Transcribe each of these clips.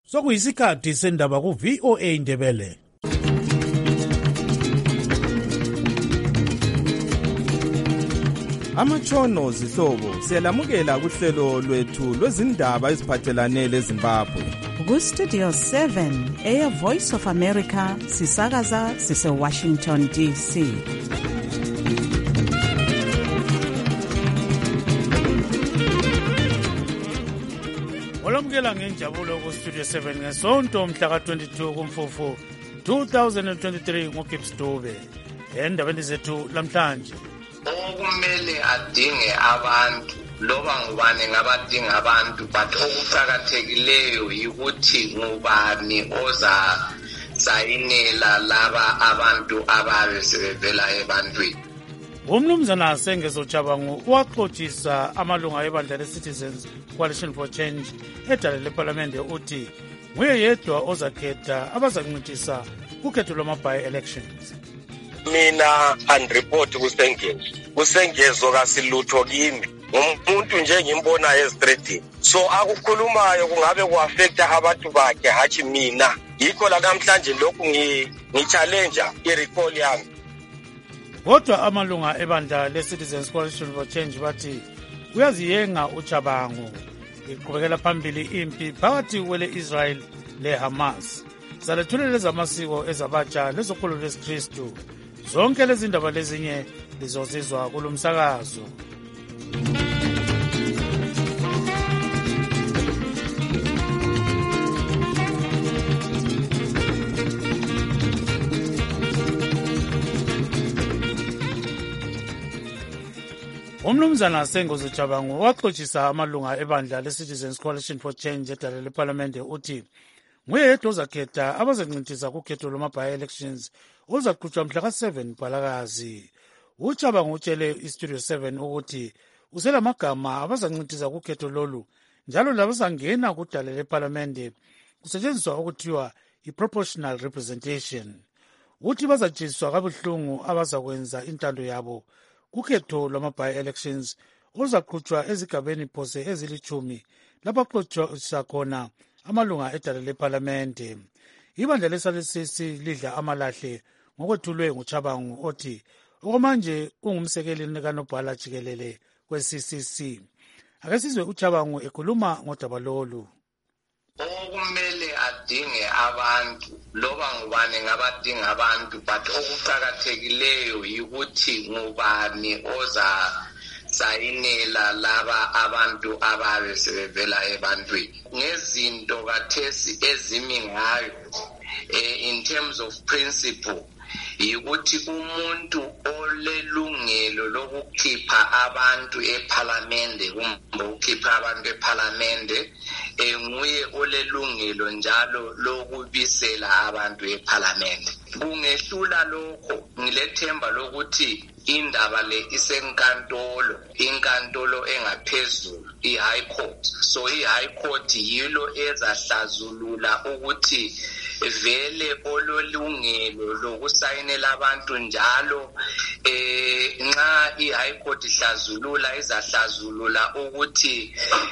Sokuyisikhathi sendaba ku VOA Indebele. Amatshono zihlobo siyalamukela kuhlelo lwethu lwezindaba eziphathelane leZimbabwe. Ku Studio 7 Air Voice of America sisakaza sise Washington DC. Olamukela ngenjabulo ku Studio 7 ngesonto mhla ka-22 kuMfumfu 2023 ngoGibbs Dube. Endabeni zethu lamhlanje okumele adinge abantu loba ngubani ngabadinga abantu but okuqhakathekileyo ukuthi ngubani oza sayinela laba abantu ababe sebevela ebantwini. Umnumzana Sengezo Chabangu waxoxisa amalunga ebandla le-Citizens Coalition for Change edale leParlamente uthi nguye yedwa ozakhetha abazakuncintisa kukhetho lwama-by-elections. Mina andireport kusengezo kasilutho kimi umuntu nje ngimbona ezitreetini so akukhulumayo kungabe kuaffecta abantu bakhe hathi mina yikho la namhlanje lokhu ngichallenge irecall yami. Kodwa amalunga ebandla le-Citizens Coalition for Change bathi uyaziyenga uChabangu iqhubekela phambili impi phakathi kwele-Israel le-Hamas zalethulele zamasiko ezabatsha lezokholo lwesikristu. Zonke lezi ndaba lezinye lizozizwa kulo msakazo. Umnumzana Sengezo Chabangu waxoxisa amalunga ebandla le-Citizens Coalition for Change edale leParlamente uthi nguye yedwa ozakhetha abazakuncintisa kukhetho lwama-by-elections ozaqhutshwa mhla ka-7 Mpalakazi. uChabangu utshele iStudio 7 ukuthi uselamagama abazakuncintisa kukhetho lolu njalo labazangena kudale leParlamente kusetshenziswa okuthiwa i-proportional representation. Uthi bazatshiswa kabuhlungu abazakwenza intando yabo kukhetho lwama-by-elections ozaqhutshwa ezigabeni phose ezilithumi labaxotsha khona amalunga edale leParlamente. Ibandla le-SALCC lidla amalahle ngokwethulwe nguChabangu othi okwamanje ungumsekeli kanobhala jikelele kwe-CCC. Ake sizwe uChabangu ekhuluma ngodaba lolu. Okumele adinge abantu loba ngubani ngabadinga abantu but okuqhakathekileyo yikuthi ngubani oza sayinela laba abantu ababe sebevela ebantwini ngezinto kathesi ezimi ngayo in terms of principle yikuthi umuntu olelungelo lokukhipha abantu eParlamente kumbe ukukhipha abantu eParlamente nguye olelungelo njalo lokubisela abantu eParlamente. Kungehlula lokho ngilethemba lokuthi indaba le isenkantolo inkantolo engaphezulu i-High Court. So i-High Court yilo ezahlazulula ukuthi vele ololungelo lokusayinela abantu njalo nxa i-High Court ihlazulula izahlazulula ukuthi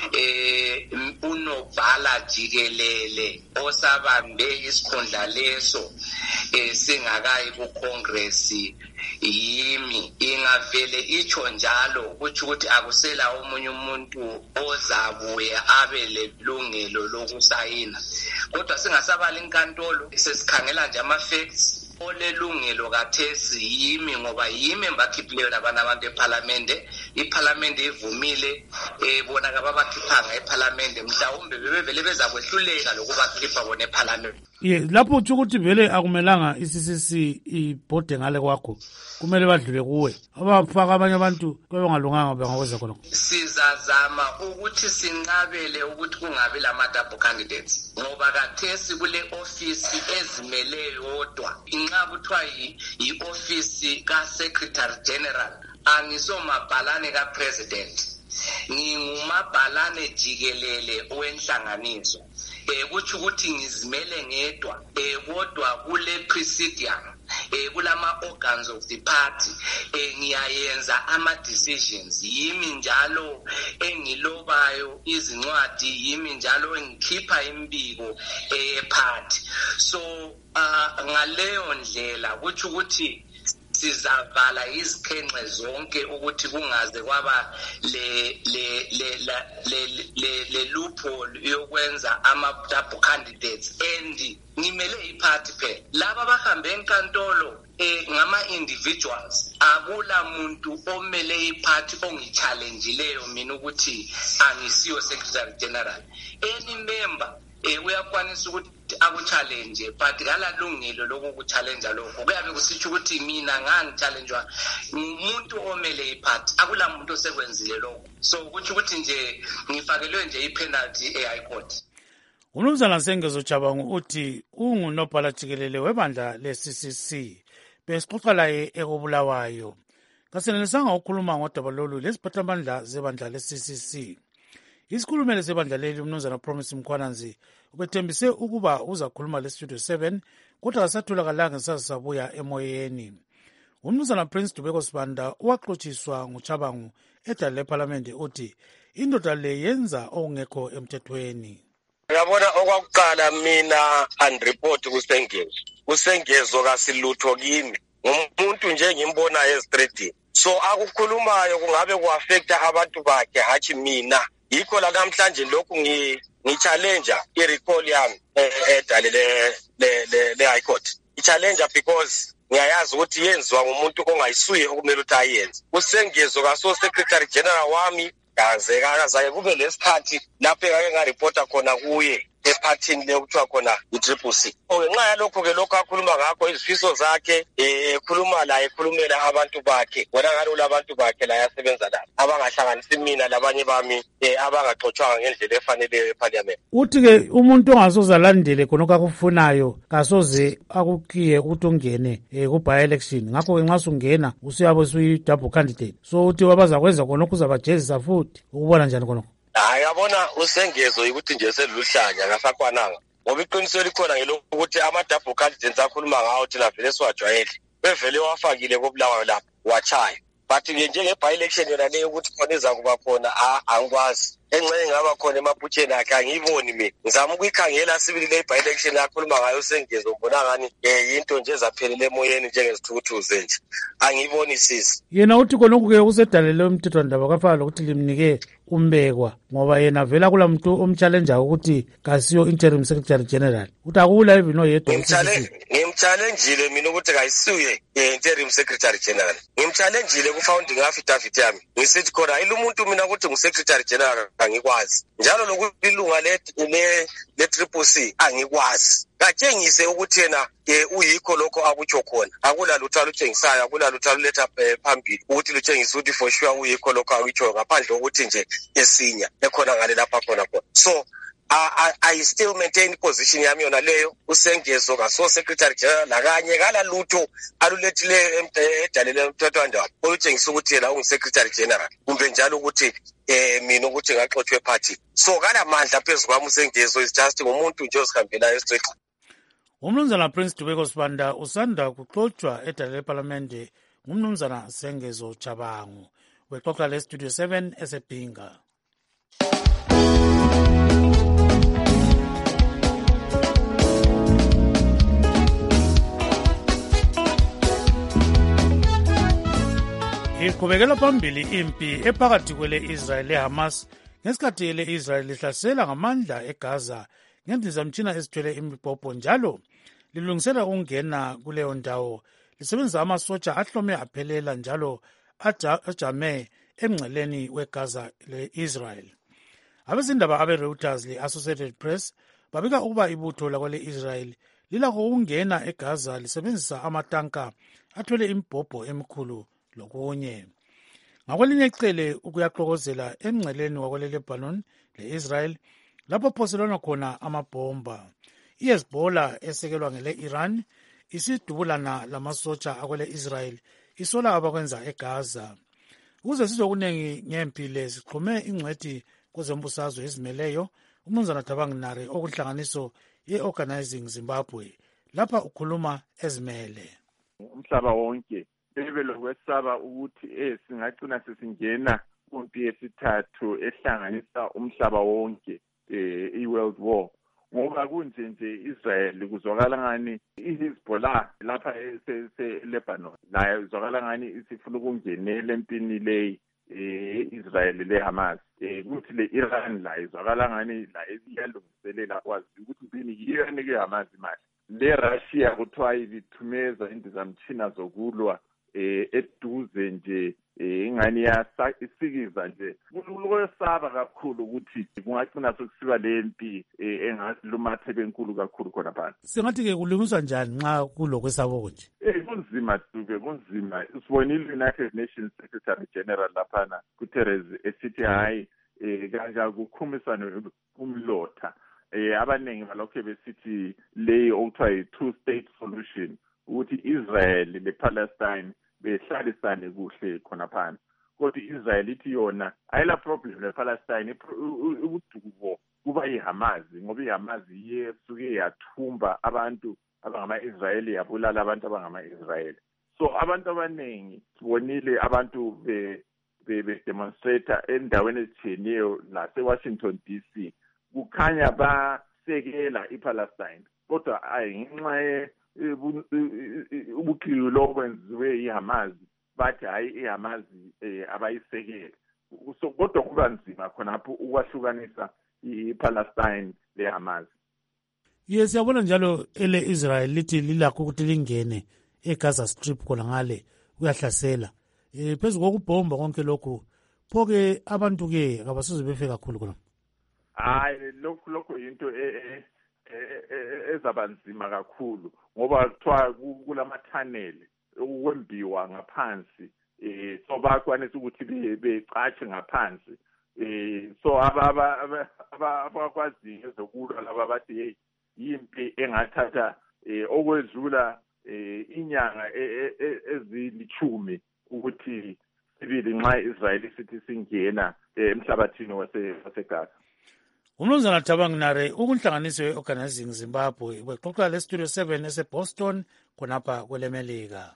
unobhala jikelele osabambe isikhundla leso singakayi ku-Congress yimi ingavele itsho njalo kuthi ukuthi akusela omunye umuntu ozabuya abe lelungelo lokusayina. Kodwa singasabali inkantolo sesikhangela nje ama-facts olelungelo kathesi yimi ngoba yimi embakhiphileyo abantu eParlamente. iParlamente ivumile bona kababakhiphanga eParlamente mhlawumbe bebevele bezakwehluleka lokubakhipha bona eParlamente. Lapho uthi ukuthi vele akumelanga iCCC ibhode ngale kwakho kumele badlule kuwe abafaka abanye abantu kwabangalunganga bengakwenza khona. Sizazama ukuthi sinqabele ukuthi kungabi lama-double candidates ngoba kathesi kule ofisi ezimele yodwa inqa kuthiwa yi-ofisi ka-Secretary General angisomabhalane ka-President ngingumabhalane jikelele wenhlanganiso. Kuthi ukuthi ngizimele ngedwa kodwa kule presidium kulama organs of the party ngiyayenza ama decisions, yimi njalo engilobayo izincwadi, yimi njalo engikhipha imbiko party. So ngaleyo ndlela kuthi ukuthi sizavala izikhenqe zonke ukuthi kungaze kwaba le loophole yokwenza ama double candidates. And ngimele iparty phela laba abahambe enkantolo ngama individuals, akula muntu omele iparty ongichallengejileyo mina ukuthi angisiyo secretary general. Any member uyakwanisa ukuthi akuchallenge, but kalalungelo lokuchallenge lokho kuyabe kusitsho ukuthi mina ngangichallengewa umuntu omele iparty, akula muntu osekwenzile lokho. So kuthi ukuthi nje ngifakelwe nje ipenalty eHigh Court. Umnumzana Sengezo Chabangu uthi ungunobhala jikelele webandla le-CCC besixoxa laye ekobulawayo. Kasenelisanga ukukhuluma ngodaba lolu lesiphathamandla zebandla le-CCC. Isikhulumeli sebandla leli umnumzana Promise Mkhwananzi ubethembise ukuba uzakhuluma le-Studio 7 kodwa kasatholakala sabuya emoyeni. Umnumzana Prince Dubeko Sibanda uwaxotshiswa nguChabangu edala leParliament uthi indoda le yenza okungekho emthethweni. Ngiyabona okwakuqala mina unreport kusengezo kasilutho kimi umuntu nje ngimbona estreetini, so akukhulumayo kungabe kuaffecta abantu bakhe hathi mina. Yikho la namhlanje lokhu ngichallenge irecall yami edale le High Court. I-challenge because ngiyayazi ukuthi yenziwa ngumuntu ongayisuye okumele ukuthi ayenze. Kusengezo kaso secretary general wami kaze kube lesikhathi lapho engake ngareporta khona kuye ephathini lekuthiwa khona i-CCC. Ngenxa yalokho ke lokho akhuluma ngakho izifiso zakhe ekhuluma la ekhulumela abantu bakhe wona ngalo labantu bakhe la yasebenza la abangahlanganisi mina labanye bami abangaxoxwanga ngendlela efanele eParliament. Uthi ke umuntu ongasoze alandele khona akufunayo kasoze akukiye ukuthi ungene ku by election, ngakho ke nxa sungena usiyabe usuyi double candidate. So uthi wabazakwenza khona ukuzabajezisa futhi ukubona njani khona. Yabona usengezo ukuthi nje seluluhlanya ngasakwananga ngoba iqiniso likhona ngelokhu ukuthi ama-double candidates akhuluma ngawo thina vele siwajwayele bevele wafakile kobulawayo lapho wachaya, but njenge-by-election yona leyo ukuthi khona izakuba khona angikwazi. Engxenye ngaba khona emaphutsheni akhe angiyiboni mina, ngizama ukuyikhangela sibili le by-election akhuluma ngayo Sengezo ngibona ngani yinto nje ezaphelele emoyeni njengezithukuthuze nje, angiyibonisisi. Yena uthi khonokhu-ke usedalelwe umthethwandaba kwafana lokuthi limnike umbekwa ngoba yena vela kula muntu omchallenja ukuthi kasiyo interim secretary general, uthi akula even oyedwa. Ngimchallenjile mina ukuthi kayisuye interim secretary general, ngimchallenjile ku-founding affidavit yami ngisithi khona ilo muntu mina ukuthi ngu-secretary general angikwazi, njalo lokuthi ilunga le-CCC angikwazi. Katshengise ukuthi yena uyikho lokho akutsho khona, akula lutho alutshengisayo, akula lutho aluletha phambili ukuthi lutshengise ukuthi for sure uyikho lokho akutsho ngaphandle kokuthi nje esinya ekhona ngale lapha khona. So I still maintain position yami yona leyo. Usengezo kaso secretary general nakanye kala lutho alulethile edalele umthethwandaba olutshengisa ukuthi yena ungu-secretary general kumbe njalo ukuthi mina ukuthi ngaxoxwe party. So kala mandla phezu kwami usengezo is just ngumuntu nje ozihambelayo straight. Umnumzana Prince Dubeko Sibanda usanda kuxoxwa edala leParliament ngumnumzana Sengezo Chabangu wexoxa le-Studio 7 esebhinga. Iqhubekela phambili impi ephakathi kwele-Israel leHamas ngesikhathi le-Israel lihlasela ngamandla eGaza ngendizamtshina ezithwele imibhobho njalo lilungisela ukungena kuleyo ndawo lisebenzisa amasotsha ahlome aphelela njalo ajame emngceleni weGaza le-Israel. Abezindaba abe-Reuters le-Associated Press babika ukuba ibutho lakwele-Israel lilakho ukungena eGaza lisebenzisa amatanka athwele imibhobho emikhulu lokunye. Ngakwelinye icele ukuyaxokozela emngceleni wakwele-Lebanon le-Israel lapho phoselwana khona amabhomba. I-Hezbollah esekelwa ngele-Iran isidubulana lamasotsha akwele-Israel isola abakwenza eGaza. Ukuze sizwe okuningi ngempi le sixhume ingcwethi kwezembusazwe ezimeleyo umnumzana Thabang Nare okunhlanganiso ye-Organizing Zimbabwe lapha ukhuluma ezimele. umhlaba wonke bebe lokwesaba ukuthi singagcina sesingena kumpi yesithathu ehlanganisa umhlaba wonke i-World War. Ngoba kunje Israel kuzwakala ngani iHezbollah lapha eLebanon la kuzwakala ngani isifuna ukungenela empini le Israel leHamas. Kuthi le Iran la izwakala ngani la iyalungiselela kwazi ukuthi impini Iran keHamas imali. Le Russia kuthiwa ithumeza indizamtshina zokulwa eduze nje ingani isikiza nje ukwesaba kakhulu ukuthi kungagcina sokusiba lempi engasilumathe benkulu kakhulu khona phansi. Singathi-ke kulungiswa njani nxa kulokwesaba konje? Kunzima Dube, kunzima. Sibonile United Nations Secretary General laphana Guterres esithi hayi kukhumisana umlotha. Abaningi balokho besithi le okuthiwa yi-two-state solution ukuthi Israel lePalestine behlalisane kuhle khona phansi. Kodwa Israel ithi yona ayila problem lePalestine, ubudubo kuba iHamas ngoba iHamas yesuke yathumba abantu abangama-Israyeli yabulala abantu abangama-Israyeli. So abantu abaningi sibonile abantu be-demonstrate endaweni ezitshiyeneyo lase-Washington DC kukhanya basekela iPalestine. Kodwa ngenxa ubuqili okwenziwe iHamas bathi hayi iHamas abayisekeli. So kodwa kuba nzima khonapho ukwahlukanisa iPalestine leHamas. Yes, siyabona njalo Israel lithi lilakho ukuthi lingene eGaza Strip khona ngale uyahlasela. Phezu kokubhomba konke lokhu phoke abantu-ke abasuze befe kakhulu khona. Hayi lokho into ezabanzima kakhulu ngoba kuthiwa kulamathaneli ukwembiwa ngaphansi so bakwanisa ukuthi becatshe ngaphansi so abakwazi ezokulwa laba bathi hey yimpi engathatha okwedlula inyanga ezilithumi ukuthi sibili nxa Israel sithi singena emhlabathini waseGaza. Umnumzana Thabang Nare ukunhlanganiso ye-Organizing Zimbabwe bexoxa le-Studio 7 ese-Boston khonapha kwelemelika.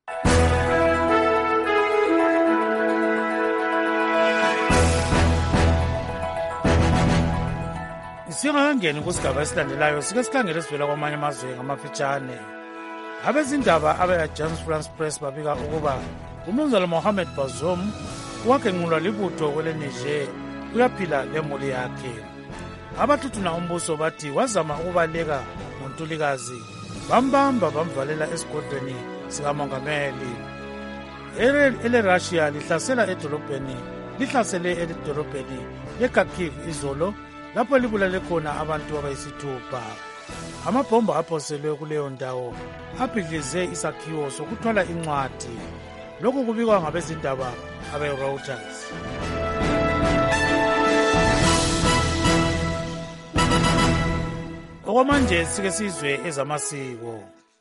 Singakangeni kusigaba esilandelayo sike sikhangele sivela kwamanye amazwe ngamafitshane. Abezindaba abe-Agence France Press babika ukuba umnumzana Mohamed Bazoum wagenqulwa libutho kwele-Niger uyaphila lemuli yakhe. Abathuthuna umbuso bathi wazama ukubaleka ngontulikazi bambamba bamvalela esigodlweni sikamongameli. Ele-Russia lihlasele edolobheni leKharkiv izolo lapho libulale khona abantu abayisithupha. Amabhomba aphoselwe kuleyo ndawo abhidlize isakhiwo sokuthwala incwadi. Lokhu kubikwa ngabezindaba abe-Reuters. Okwamanje sike sizwe ezamasiko.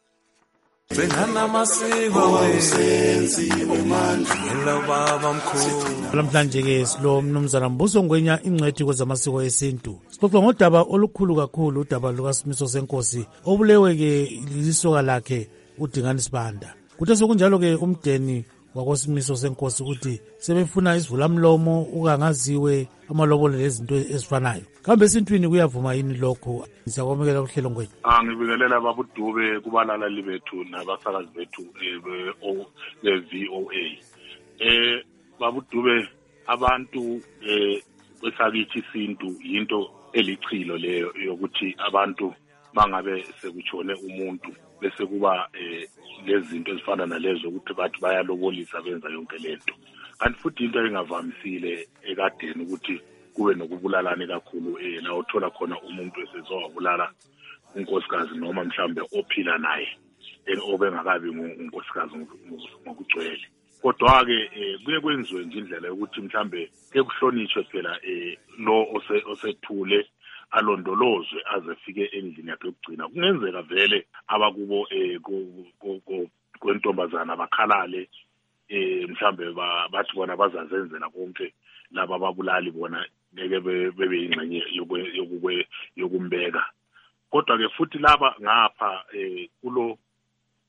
Namhlanje-ke silo mnumzana Mbuso Ngwenya ingcwethi kwezamasiko esintu. Sixoxa ngodaba olukhulu kakhulu, udaba lukaSimiso Senkosi obulewe-ke lisoka lakhe uDingani Sibanda. Kuthe sokunjalo-ke umdeni wakosimiso Senkosi ukuthi sebefuna isivulamlomo ukangaziwe amalobolo lezinto ezifanayo. Kambe esintwini kuyavuma yini lokho? Siyakwamukela kuhlelo Ngwenya. Ngibingelela babudube kubalaleli bethu nabasakazi bethu be-VOA. Babudube abantu besakithi isintu yinto elichilo leyo yokuthi abantu bangabe sekutshone umuntu bese kuba lezinto ezifana nalezo ukuthi bathi bayalobolisa benza yonke lento. Kanti futhi into engavamisile ekadeni ukuthi kube nokubulalana kakhulu la uthola khona umuntu esezowabulala unkosikazi noma mhlambe ophila naye obengakabi unkosikazi ngokugcwele. Kodwa-ke kuye kwenziwe nje indlela yokuthi mhlambe kuhlonishwe phela lo osethule alondolozwe aze fike endlini yakhe yokugcina. Kungenzeka vele abakubo kwentombazana bakhalale mhlambe bathi bona bazazenzela konke laba babulali bona ngeke bebe ingxenye yokumbeka. Kodwa ke futhi laba ngapha kulo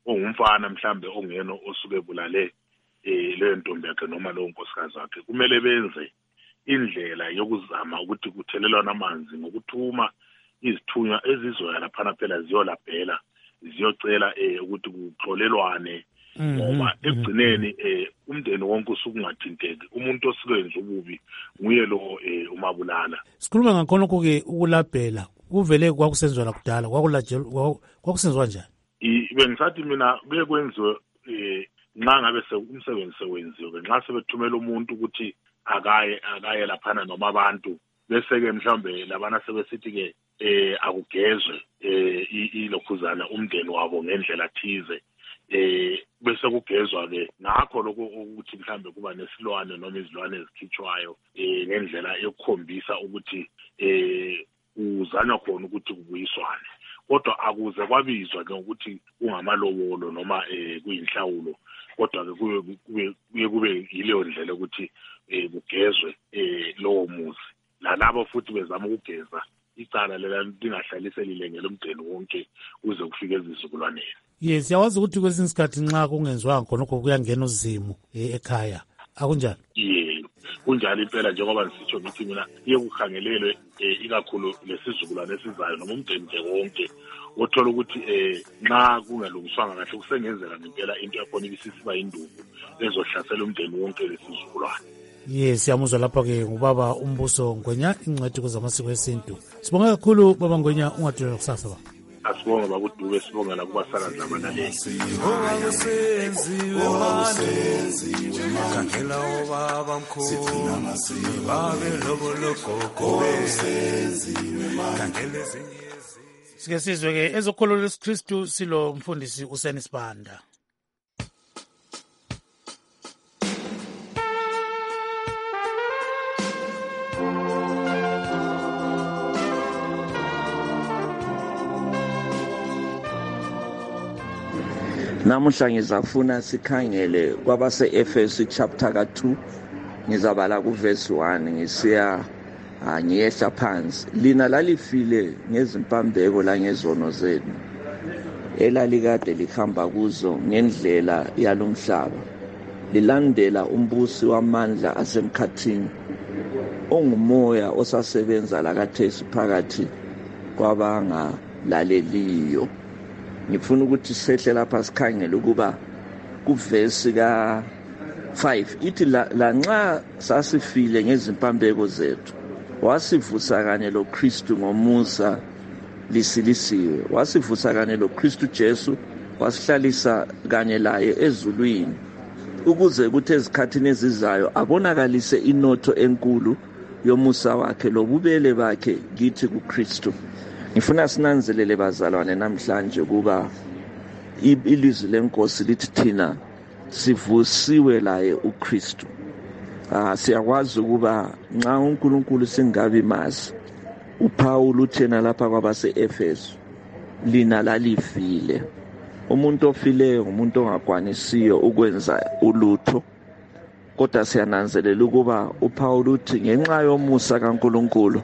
ongumfana mhlambe ongena osuke bulale leyo ntombi yakhe noma lowo nkosikazi wakhe, kumele benze indlela yokuzama ukuthi kuthelelwana amanzi ngokuthuma izithunywa ezizoya laphana phela ziyolabhela ziyocela ukuthi kuxolelwane, ngoba ekugcineni umndeni wonke usuke ungathinteki. Umuntu osikwenza ububi nguye lo umabulala. Sikhuluma ngakhonokho-ke ukulabhela kuvele kwakusenziwa kudala, kwakusenziwa njani? Bengisathi mina kuye kwenziwe nxa ngabe umsebenzi sewenziwe, nxa sebethumela umuntu ukuthi akaye laphana noma abantu, bese-ke mhlawumbe labana sebesithi-ke akugezwe ilokhuzana umndeni wabo ngendlela thize, bese kugezwa-ke ngakho lokho ukuthi mhlawumbe kuba nesilwane noma izilwane ezikhitshwayo ngendlela yokukhombisa ukuthi uzanywa khona ukuthi kubuyiswane, kodwa akuze kwabizwa-ke ukuthi kungamalobolo noma kuyinhlawulo, kodwa-ke kuye kube yileyo ndlela ukuthi kugezwe lowo muzi, lalabo futhi bezama ukugeza icala lela lingahlaliselile lomndeni wonke kuze kufike ezizukulwaneni. Yes, siyawazi ukuthi kwesinye isikhathi nxa kungenziwanga khonokho kuyangena uzimu ekhaya, akunjalo? Kunjalo impela, njengoba ngisitsho ngithi mina iye kukhangelelwe ikakhulu lesizukulwane esizayo noma umndeni nje wonke, othola ukuthi nxa kungalungiswanga kahle kusengenzeka ngempela into yakhona ibisisiba yinduku ezohlasela umndeni wonke lesizukulwane. Yes, siyamuzwa lapha-ke ngubaba uMbuso Ngwenya, ingcwethi zamasiko esintu. Sibonga kakhulu baba Ngwenya, ungadulelwa kusasa ba. Asibonga bakudube, sibonga nakubasakazi labalaleli. Sike sizwe-ke ezokholo lwesikristu silo mfundisi uSeni Sibanda. Namuhla ngizafuna sikhangele kwabase-Efesu chapter ka-2, ngizabala kuverse 1 ngisiya ngiyehla phansi. Lina lalifile ngezimpambeko langezono zenu elalikade lihamba kuzo ngendlela yalomhlaba, lilandela umbusi wamandla asemkhathini, ongumoya osasebenza lakathesi phakathi kwabangalaleliyo. Ngifuna ukuthi sehle lapha sikhangele ukuba kuvesi ka-5 ithi lanxa sasifile ngezimpambeko zethu wasivusa kanye lo Kristu ngomusa lisilisiwe, wasivusa kanye lo Kristu Jesu wasihlalisa kanye laye ezulwini, ukuze kuthi ezikhathini ezizayo abonakalise inotho enkulu yomusa wakhe lobubele bakhe kithi kuKristu. Ngifuna sinanzelele bazalwane namhlanje kuba ilizwi lenkosi lithi thina sivusiwe laye uKristu. Siyakwazi ukuba nxa uNkulunkulu singabi mazi, uPaul uthena lapha kwabase-Efesu, lina lalifile. Umuntu ofileyo umuntu ongakwanisiyo ukwenza ulutho, kodwa siyananzelela ukuba uPaul uthi ngenxa yomusa kaNkulunkulu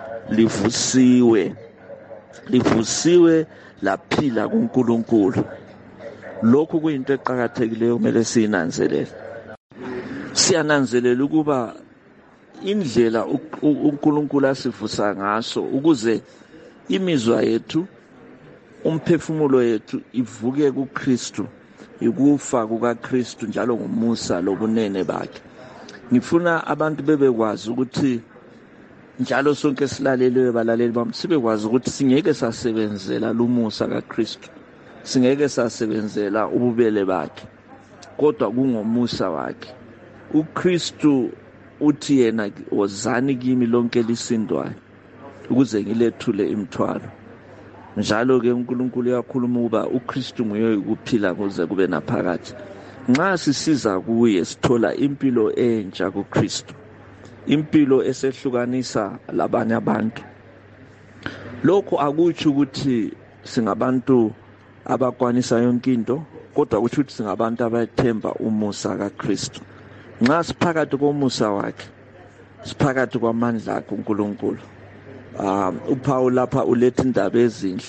livusiwe laphila kuNkulunkulu. Lokhu kuyinto eqhakathekileyo kumele siyinanzelele. Siyananzelela ukuba indlela uNkulunkulu asivusa ngaso ukuze imizwa yethu, umphefumulo yethu ivuke kuKristu, ikufa kukaKristu njalo ngumusa lobunene bakhe. Ngifuna abantu bebekwazi ukuthi njalo sonke silaleleyo balaleli bami sibekwazi ukuthi singeke sasebenzela lumusa kaKristu, singeke sasebenzela ububele bakhe, kodwa kungomusa wakhe. uKristu uthi yena wozani kimi lonke lisindwayo ukuze ngilethule imithwalo. Njalo ke uNkulunkulu uyakhuluma ukuba uKristu nguye ukuphila kuze kube naphakade. Nxa sisiza kuye sithola impilo entsha kuKristu, impilo esehlukanisa labanye abantu. Lokho akutsho ukuthi singabantu abakwanisa yonke into, kodwa kutsho ukuthi singabantu abathemba umusa kaKristu. Nxa siphakathi komusa wakhe, siphakathi kwamandla akhe uNkulunkulu. uPaul lapha uletha indaba ezinhle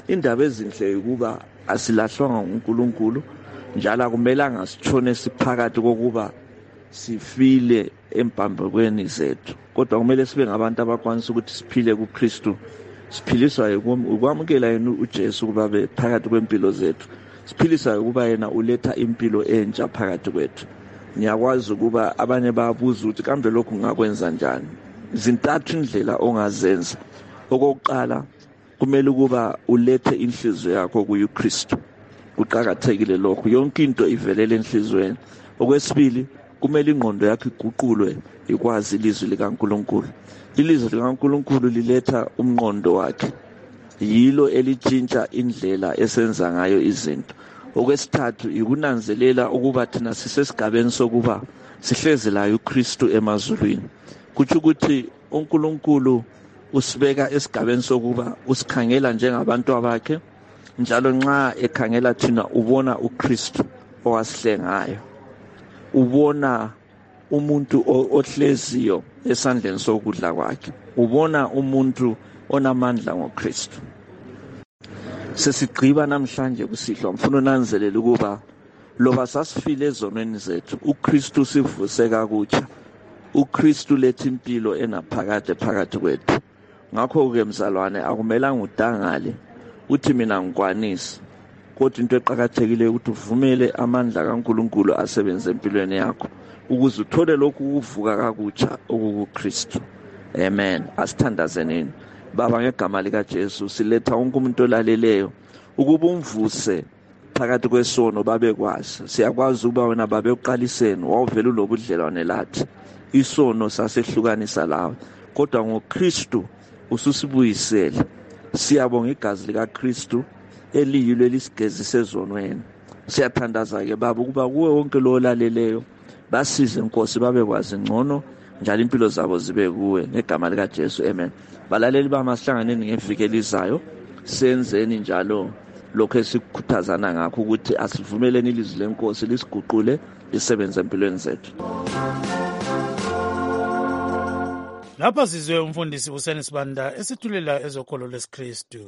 indaba ezinhle ukuba asilahlwanga uNkulunkulu njalo akumelanga sitshone siphakathi kokuba sifile empambekweni zethu, kodwa kumele sibe ngabantu abakwanisa ukuthi siphile kuKristu, siphiliswa ukwamukela yena uJesu kuba phakathi kwempilo zethu, siphiliswa ukuba yena uletha impilo entsha phakathi kwethu. Ngiyakwazi ukuba abanye bayabuza ukuthi kambe lokhu ngakwenza njani. Zintathu indlela ongazenza. Okokuqala, kumele ukuba ulethe inhliziyo yakho kuKristu. Kuqhakathekile lokho, yonke into ivelele enhlizweni. Okwesibili, kumele ingqondo yakho iguqulwe ikwazi ilizwi likaNkulunkulu. Ilizwi likaNkulunkulu liletha umqondo wakhe, yilo elitshintsha indlela esenza ngayo izinto. Okwesithathu, ikunanzelela ukuba thina sisesigabeni sokuba sihlezi layo uKristu emazulwini. Kutsho ukuthi uNkulunkulu usibeka esigabeni sokuba usikhangela njengabantu abakhe, njalo nxa ekhangela thina ubona uKristu owasihlengayo, ubona umuntu ohleziyo esandleni sokudla kwakhe, ubona umuntu onamandla ngoKristu. Sesigqiba namhlanje kusihlwa, mfuna unanzelela ukuba loba sasifile ezonweni zethu, uKristu sivuse kakutsha. uKristu letha impilo enaphakade phakathi kwethu. Ngakho-ke mzalwane, akumelanga udangale uthi mina ngikwanisa, kodwa into eqhakathekile ukuthi uvumele amandla kaNkulunkulu asebenze empilweni yakho ukuze uthole lokhu ukuvuka kakutsha okuKristu. Amen. Asithandazeni. Baba, ngegama likaJesu siletha wonke umuntu olaleleyo ukuba umvuse phakathi kwesono babekwazi. Siyakwazi ukuba wena babe uqaliseni wawuvela ulobudlelwane lathi. Isono sasehlukanisa lawe, kodwa ngoKristu ususibuyisele. Siyabonga igazi likaKristu eliyilo elisigezisa ezonweni. Siyathandaza ke Baba ukuba kuwe wonke lo olaleleyo basize Nkosi babekwazi ngcono njalo impilo zabo zibe kuwe ngegama likaJesu. Amen. Balaleli bamasihlanganeni ngeviki elizayo senzeni njalo lokho esikhuthazana ngakho ukuthi asivumeleni ilizwi lenkosi lisiguqule lisebenze empilweni zethu. Lapha sizwe umfundisi uSeni Sibanda esithulela ezokholo lesiKristu.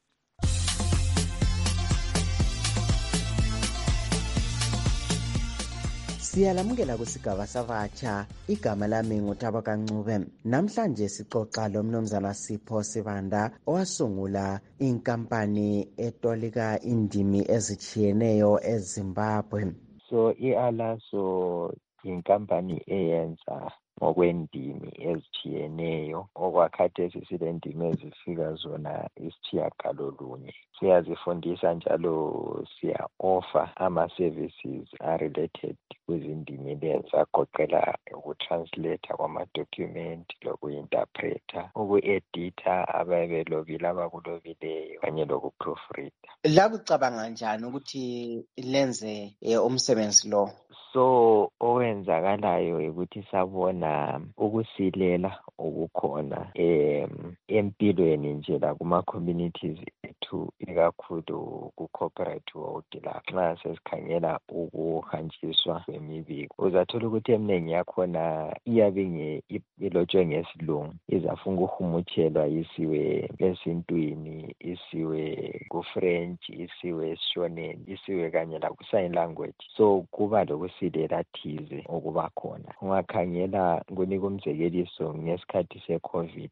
Siyalamukela kusigaba sabatsha. Igama lami nguThaba Kancube. Namhlanje sixoxa lomnumzana Sipho Sibanda owasungula inkampani etolika indimi ezitshiyeneyo eZimbabwe. So iAlaso inkampani eyenza ngokwendimi ezitshiyeneyo, okwakhathesi silendimi ezifika zona isitshiyagalolunye. Siyazifundisa njalo siya-offer ama-services are-related kwizindimi lezi, agoqela ukutranslate kwamadocument, loku-interpreta, uku-editha ababelobile abakulobileyo kanye loku-proofreader. Lakucabanga njani ukuthi lenze umsebenzi lo? So owenzakalayo ukuthi sabona ukusilela okukhona empilweni nje la kuma-communities ethu, ikakhulu ku-corporate world la. Nxa sesikhangela ukuhanjiswa kwemibiko, uzathola ukuthi eminingi yakhona iyabe ilotshwe ngesilungu, izafuna ukuhumutshelwa isiwe esintwini, isiwe ku-French, isiwe esishoneni, isiwe kanye laku-sign language. So kuba lokusilela thize okuba khona. Ungakhangela kunika umzekeliso ngesikhathi se-COVID,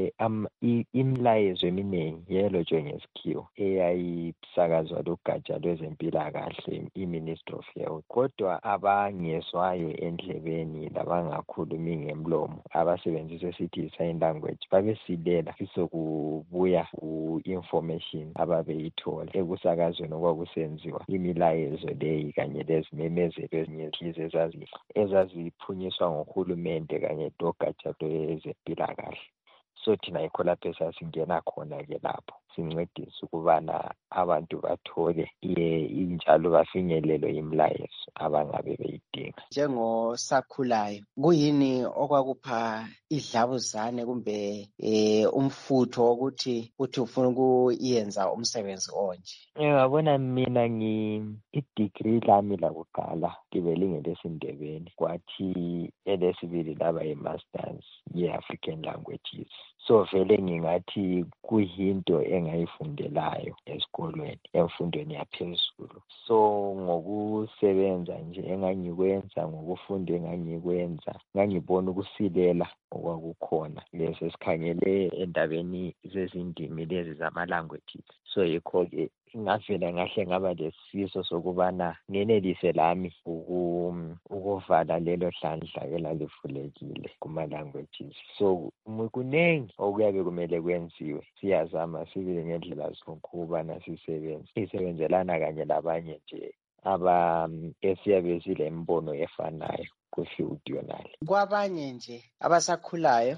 imilayezo eminingi yelotshwe ngesikhiwa eyayisakazwa lugatsha lwezempilakahle, i-Ministry of Health, kodwa abangezwayo endlebeni labangakhulumi ngemlomo, abasebenzisa esithi yi-sign language, babesilela sokubuya ku-information ababeyithola ekusakazweni okwakusenziwa imilayezo leyi kanye lezimemezelo ezithize ezaziphunyiswa ngohulumende kanye logatsha lwezempilakahle. So thina yikho lapho esasingena khona-ke lapho sincedisa ukubana abantu bathole injalo bafinyelelwe imilayezo abangabe beyidinga. Njengosakhulayo, kuyini okwakupha idlabuzane kumbe umfutho wokuthi ufuna ukuyenza umsebenzi onje? Ngiyabona mina i-degree lami lakuqala libe lingelesindebeni, kwathi elesibili laba yi-masters ye-African languages. so vele ngingathi kuyinto engayifundelayo esikolweni emfundweni yaphezulu. So ngokusebenza nje engangikwenza, ngokufunda engangikwenza, ngangibona ukusilela okwakukhona lesi sikhangele endabeni zezindimi lezi zama-languages. So yikho-ke ngavela ngahle ngaba lesifiso sokubana ngenelise lami ukuvala lelo hlandla elalivulekile kuma-languages. So kunengi okuyabe kumele kwenziwe, siyazama sibile ngendlela zonke ukubana sisebenzelana kanye labanye nje esiyabe silembono efanayo ku-field yonale. Kwabanye nje abasakhulayo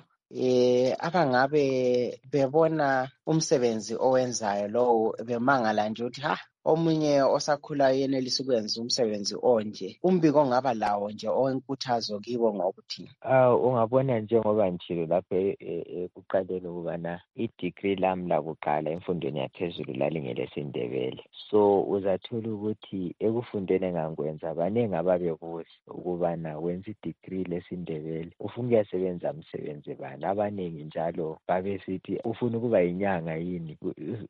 abangabe bebona umsebenzi owenzayo lowo bemangala nje ukuthi omunye osakhulayo yenelisa ukwenza umsebenzi onje, umbiko ongaba lawo nje owenkuthazo kibo ngokuthi ungabona njengoba ngitshilo lapho ekuqaleni ukubana i-degree lami lakuqala emfundweni yaphezulu lalingelesindebele. So uzathola ukuthi ekufundeni engangikwenza baningi ababebuza ukubana wenza i-degree lesindebele ufuna ukuyasebenza msebenzi bani. Abaningi njalo babesithi ufuna ukuba yinyanga yini.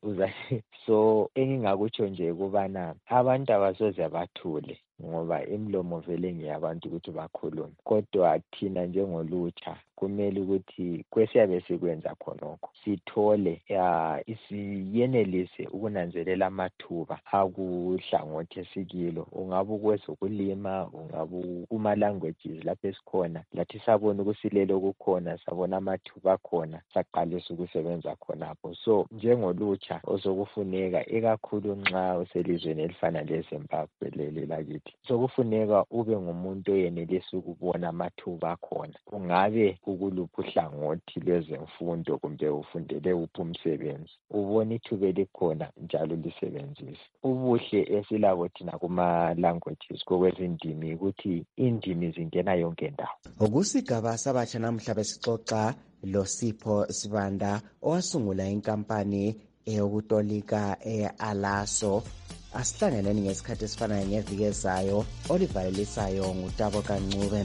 So engingakutsho nje ukubana abantu abasoze bathule ngoba imlomo vele ngiyabantu ukuthi bakhulume, kodwa thina njengolutsha kumele ukuthi kwesiyabe sikwenza khonokho sithole siyenelise ukunanzelela amathuba akuhlangothi esikilo, ungabe ukwezokulima, ungabe kuma-languages lapho esikhona lathi sabona ukusilela okukhona, sabona amathuba akhona, saqalisa ukusebenza khonapho. So njengolutsha osokufuneka ikakhulu nxa uselizweni elifana leZimbabwe leli lakithi, sokufuneka ube ngumuntu oyenelisa ukubona amathuba akhona. Ungabe ukuluphi uhlangothi lwezemfundo kumbe ufundele uphi umsebenzi, ubona ithuba elikhona njalo lisebenzise. Ubuhle esilabo thina kuma-languages kokwezindimi ukuthi indimi zingena yonke ndawo. Okusigaba sabatsha namhla besixoxa loSipho Sibanda owasungula inkampani eyokutolika e-Alaso. Asihlanganeni ngesikhathi esifanayo ngeviki ezayo. Olivalelisayo nguTabo Kancube.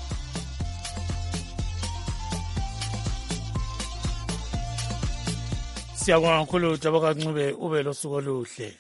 Siyabonga kakhulu Tabo Kancube, ube losuku oluhle.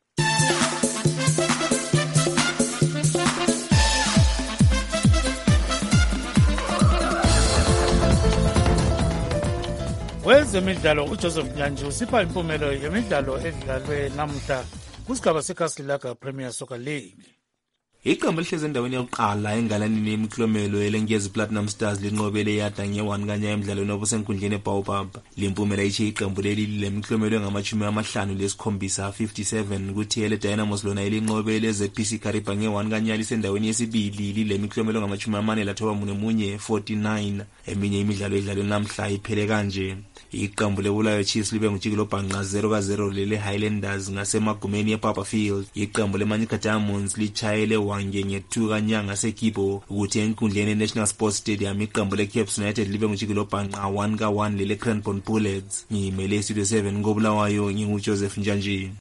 Wezemidlalo uJoseph Nyanji usipha impumelo yemidlalo edlalwe namhla kusigaba seKhasilaga Premier Soccer League. Iqembu lihleze endaweni yokuqala engalanini yemiklomelo elengezi Platinum Stars linqobele yada nge-1 kanya emidlalweni obusenkundleni eBaobab. Limpumela ithi iqembu leli lemiklomelo engama-57 57 kuthi ele Dynamos lona elinqobele ZPC Kariba nge-1 kanya lisendaweni yesibili lilemiklomelo engama-49 49. Eminye imidlalo edlalwe namhla iphele kanje. Iqembu leBulawayo Chiefs libe ngujikelo bhanqa 0-0 lele Highlanders ngasemagumeni ePapa Field. Iqembu leManyika Diamonds lichayele wange nge-2 kanya ngaseKibo ukuthi enkundleni eNational Sports Stadium iqembu leCaps United libe ngujikelo bhanqa 1-1 lele Cranbourne Bullets. Ngimele Studio 7 ngoBulawayo nginguJoseph Njanji.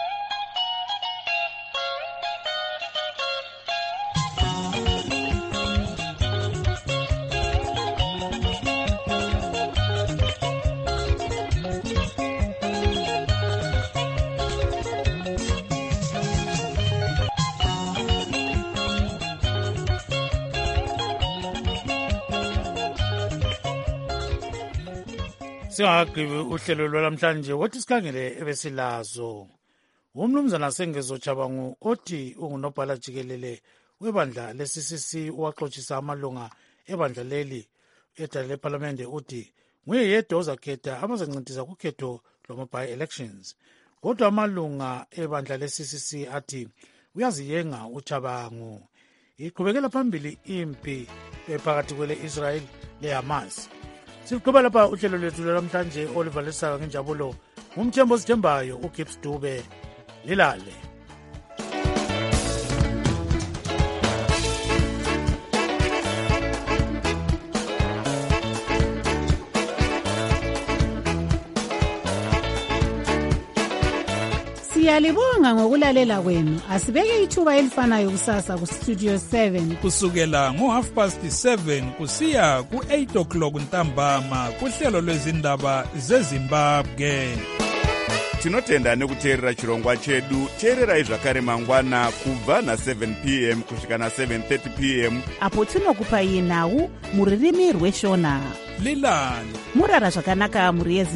Singagqibi uhlelo lwalamhlanje wathi sikhangele ebesilazo. Umnumzana Sengezo Chabangu othi ungunobhala jikelele webandla le-CCC owaxoxisa amalunga ebandla leli edala lephalamende uthi nguye yedwa ozakhetha abazancintisa kukhetho lwama-by-elections. Kodwa amalunga ebandla le-CCC athi uyaziyenga uChabangu. Iqhubekela phambili impi phakathi kwele-Israel le-Hamas. Siqhubeka lapha uhlelo lwethu lwamhlanje olivalisayo ngenjabulo ngumthembo osithembayo uGibbs Dube. Lilale. Siyalibonga ngokulalela kwenu. Asibeke ithuba elifanayo kusasa kuStudio 7 kusukela ngo7:30 kusiya ku8 o'clock ntambama kuhlelo lwezindaba zeZimbabwe. Tinotenda nekuteerera chirongwa chedu. Teererai zvakare mangwana kubva na7 p.m. kusvika na7:30 p.m. apo tinokupai nhau muririmi rweshona. Lilani murara zvakanaka muri